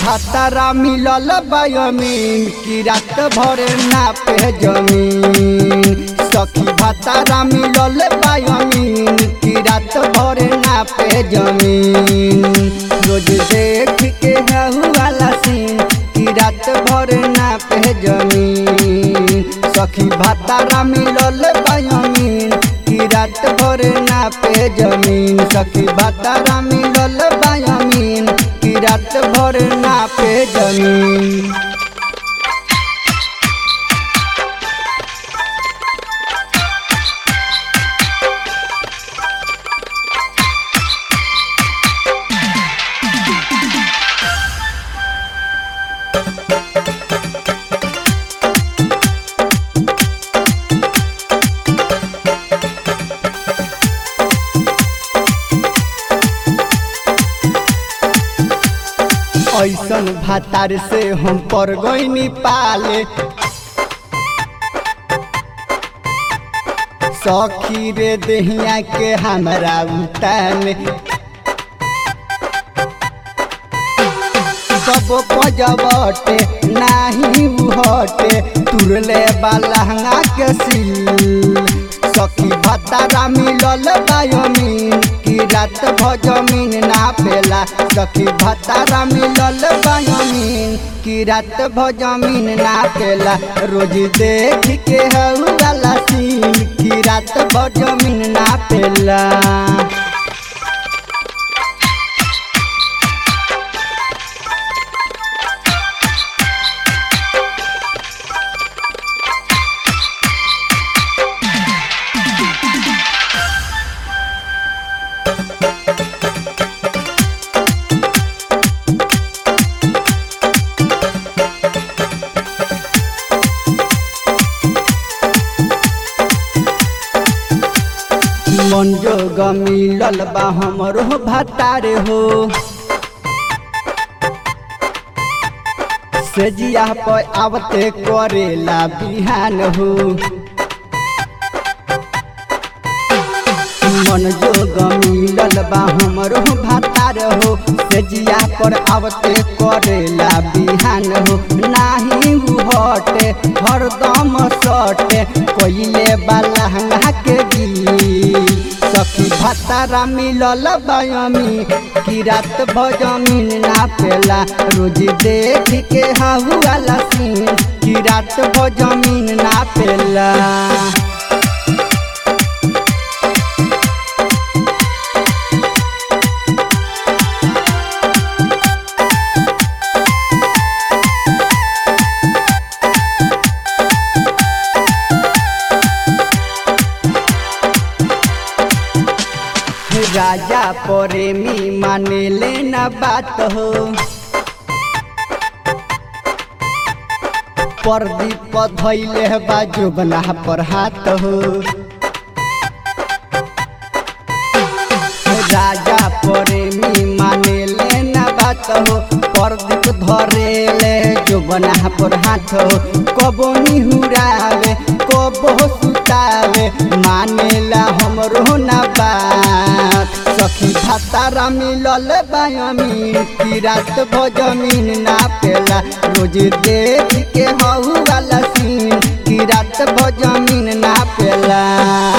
भातारा मिलल बायमीन की रात भर नापे जमीन। सखी भातारा मिलल बायमीन की रात भर नापे जमीन। रोज देख के हुआला सीन की रात भर नापे जमीन। सखी भातारा मिलल बायमीन की रात भर नापे जमीन। सखी भातारा मिलल बायमीन की रात भर नापे जमीन। ऐसन भातार से हम पर गईनी पाले। सखी रे देहिया के हमरा उताने। सब पजवटे नाही उहटे तुरले लहंगा के सिल। सखी भातारा मिलल बायमीन की रात भर जमीन नापेला। सखी भातारा मिलल बायमीन की रात भर जमीन नापेला। रोज देख के हुआला सीन की रात भर जमीन नापेला। मन जोग मिलल बा हमरो भातारे हो। सेजिया पर आवते करेला बिहान हो। मन जोग मिलल बा हमरो भातारे हो। सेजिया पर आवते करेला बिहान हो। नाही उहटे हरदम सटे कोइले लहंगा के दी। सखी भातारा मिलल बायमीन की रात भर जमीन नापेला। रोज देख के हुआला सीन की रात भर जमीन नापेला। राजा प्रेमी माने लेना बात हो। प्रदीप धैले बाजू बना पर हाथ हो। राजा प्रेमी माने लेना बात हो। प्रदीप धरेले जो बना पर हाथ हो। कबो निहुरावे कबो सुतावे मानेला हमरो ना बात। सखी भातारा मिलल बायमीन की रात भर जमीन नापेला। रोज देख के हुआला सीन की रात भर जमीन नापेला।